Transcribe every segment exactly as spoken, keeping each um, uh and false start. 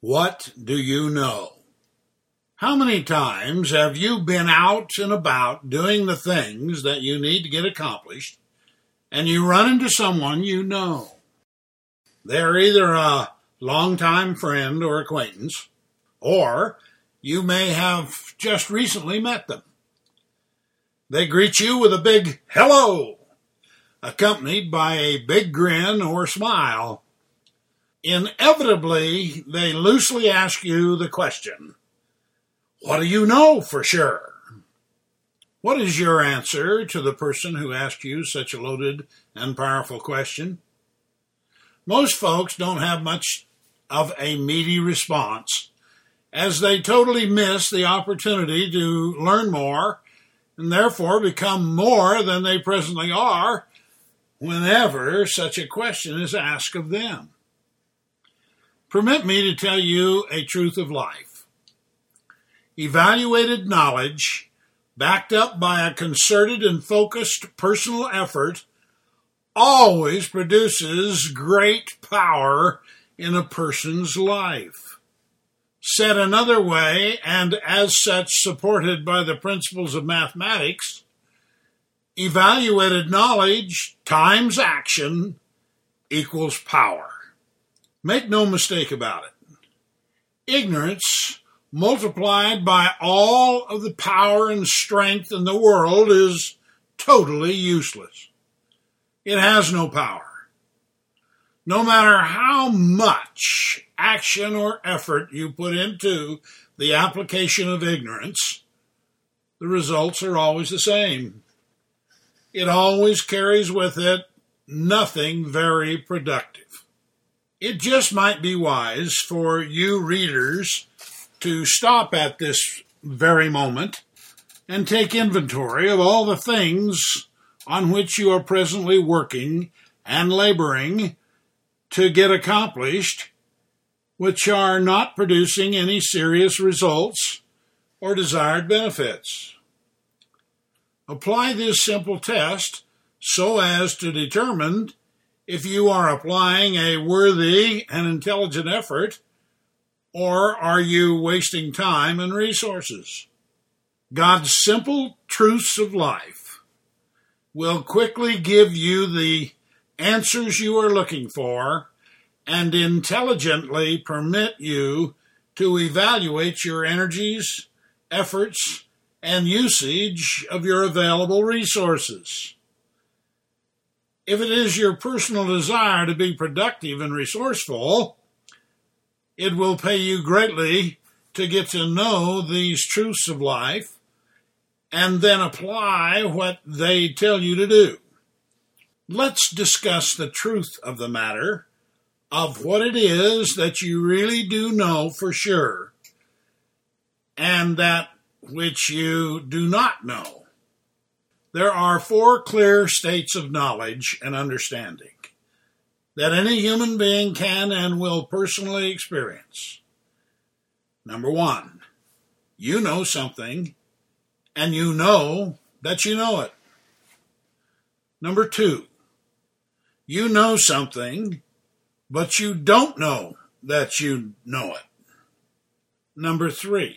What do you know? How many times have you been out and about doing the things that you need to get accomplished, and you run into someone you know? They're either a longtime friend or acquaintance, or you may have just recently met them. They greet you with a big hello, accompanied by a big grin or smile. Inevitably, they loosely ask you the question, what do you know for sure? What is your answer to the person who asked you such a loaded and powerful question? Most folks don't have much of a meaty response, as they totally miss the opportunity to learn more and therefore become more than they presently are whenever such a question is asked of them. Permit me to tell you a truth of life. Evaluated knowledge, backed up by a concerted and focused personal effort, always produces great power in a person's life. Said another way, and as such supported by the principles of mathematics, evaluated knowledge times action equals power. Make no mistake about it. Ignorance multiplied by all of the power and strength in the world is totally useless. It has no power. No matter how much action or effort you put into the application of ignorance, the results are always the same. It always carries with it nothing very productive. It just might be wise for you readers to stop at this very moment and take inventory of all the things on which you are presently working and laboring to get accomplished, which are not producing any serious results or desired benefits. Apply this simple test so as to determine if you are applying a worthy and intelligent effort, or are you wasting time and resources? God's simple truths of life will quickly give you the answers you are looking for and intelligently permit you to evaluate your energies, efforts, and usage of your available resources. If it is your personal desire to be productive and resourceful, it will pay you greatly to get to know these truths of life and then apply what they tell you to do. Let's discuss the truth of the matter, of what it is that you really do know for sure, and that which you do not know. There are four clear states of knowledge and understanding that any human being can and will personally experience. Number one, you know something, and you know that you know it. Number two, you know something, but you don't know that you know it. Number three,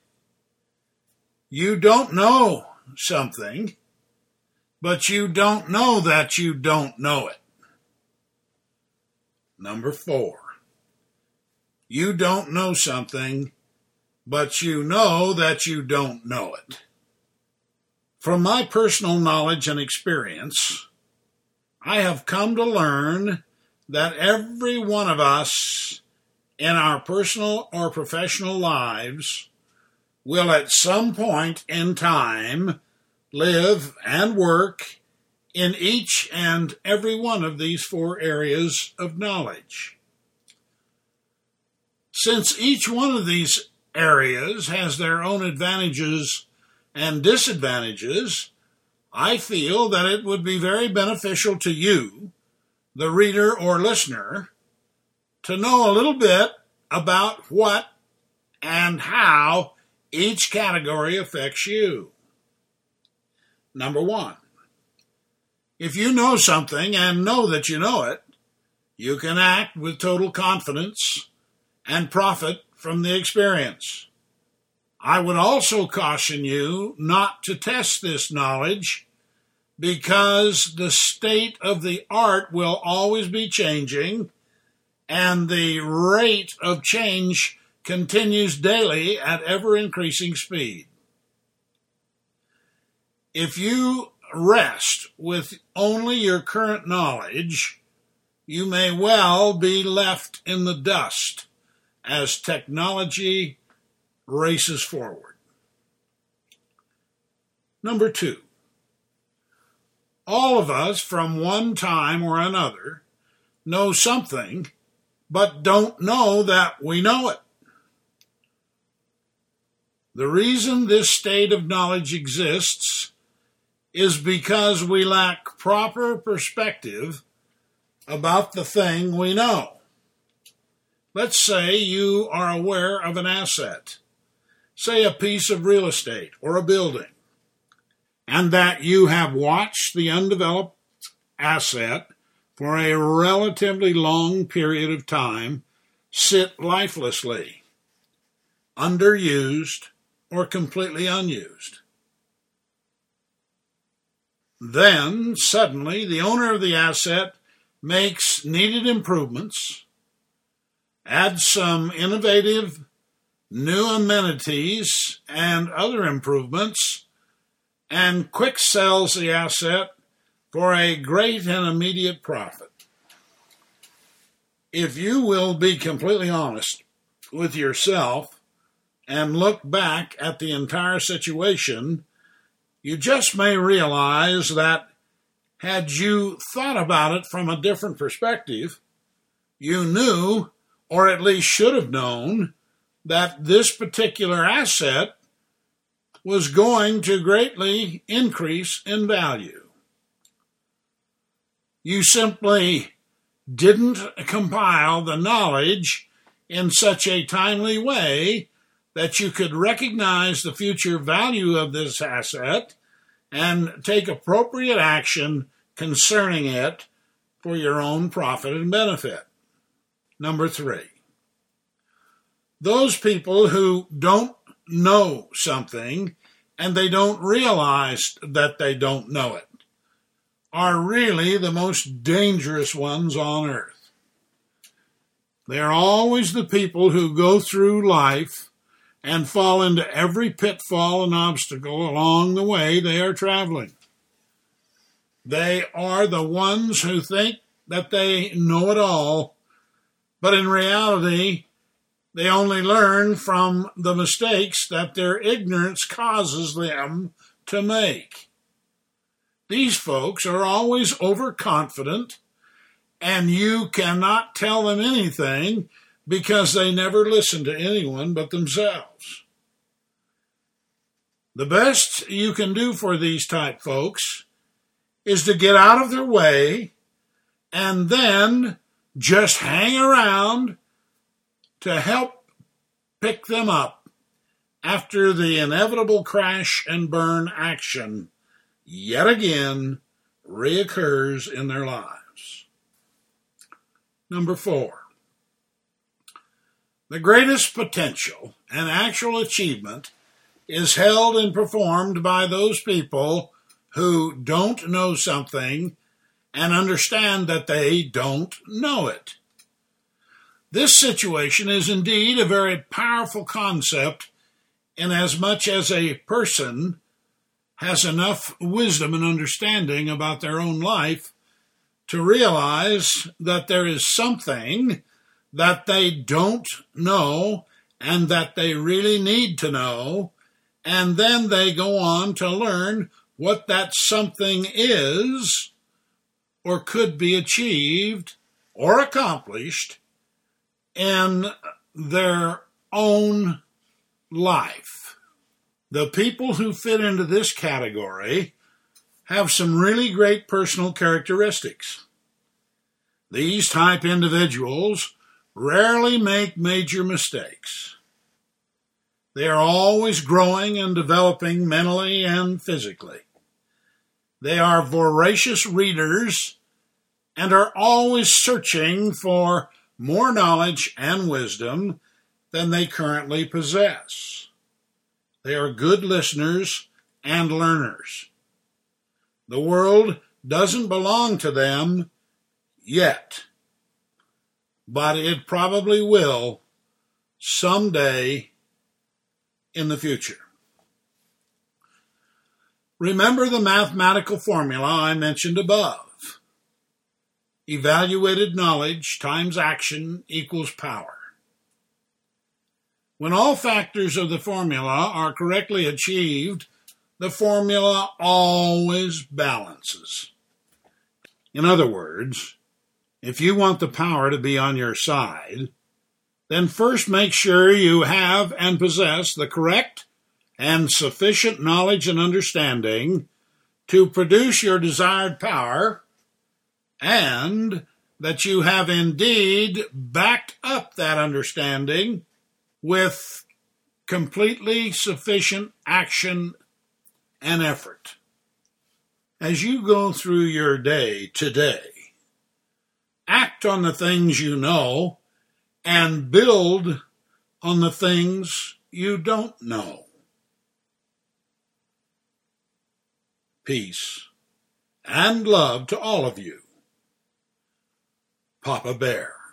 you don't know something, but you don't know that you don't know it. Number four, you don't know something, but you know that you don't know it. From my personal knowledge and experience, I have come to learn that every one of us in our personal or professional lives will at some point in time live and work in each and every one of these four areas of knowledge. Since each one of these areas has their own advantages and disadvantages, I feel that it would be very beneficial to you, the reader or listener, to know a little bit about what and how each category affects you. Number one, if you know something and know that you know it, you can act with total confidence and profit from the experience. I would also caution you not to test this knowledge, because the state of the art will always be changing, and the rate of change continues daily at ever-increasing speed. If you rest with only your current knowledge, you may well be left in the dust as technology races forward. Number two, all of us from one time or another know something, but don't know that we know it. The reason this state of knowledge exists is because we lack proper perspective about the thing we know. Let's say you are aware of an asset, say a piece of real estate or a building, and that you have watched the undeveloped asset for a relatively long period of time sit lifelessly, underused, or completely unused. Then, suddenly, the owner of the asset makes needed improvements, adds some innovative new amenities and other improvements, and quick sells the asset for a great and immediate profit. If you will be completely honest with yourself and look back at the entire situation, you just may realize that had you thought about it from a different perspective, you knew, or at least should have known, that this particular asset was going to greatly increase in value. You simply didn't compile the knowledge in such a timely way that you could recognize the future value of this asset and take appropriate action concerning it for your own profit and benefit. Number three, those people who don't know something and they don't realize that they don't know it are really the most dangerous ones on earth. They're always the people who go through life and fall into every pitfall and obstacle along the way they are traveling. They are the ones who think that they know it all, but in reality, they only learn from the mistakes that their ignorance causes them to make. These folks are always overconfident, and you cannot tell them anything because they never listen to anyone but themselves. The best you can do for these type folks is to get out of their way and then just hang around to help pick them up after the inevitable crash and burn action yet again reoccurs in their lives. Number four, the greatest potential and actual achievement is held and performed by those people who don't know something and understand that they don't know it. This situation is indeed a very powerful concept, inasmuch as a person has enough wisdom and understanding about their own life to realize that there is something that they don't know and that they really need to know, and then they go on to learn what that something is or could be achieved or accomplished in their own life. The people who fit into this category have some really great personal characteristics. These type individuals rarely make major mistakes. They are always growing and developing mentally and physically. They are voracious readers and are always searching for more knowledge and wisdom than they currently possess. They are good listeners and learners. The world doesn't belong to them yet, but it probably will someday in the future. Remember the mathematical formula I mentioned above. Evaluated knowledge times action equals power. When all factors of the formula are correctly achieved, the formula always balances. In other words, if you want the power to be on your side, then first make sure you have and possess the correct and sufficient knowledge and understanding to produce your desired power, and that you have indeed backed up that understanding with completely sufficient action and effort. As you go through your day today, act on the things you know and build on the things you don't know. Peace and love to all of you. Papa Bear.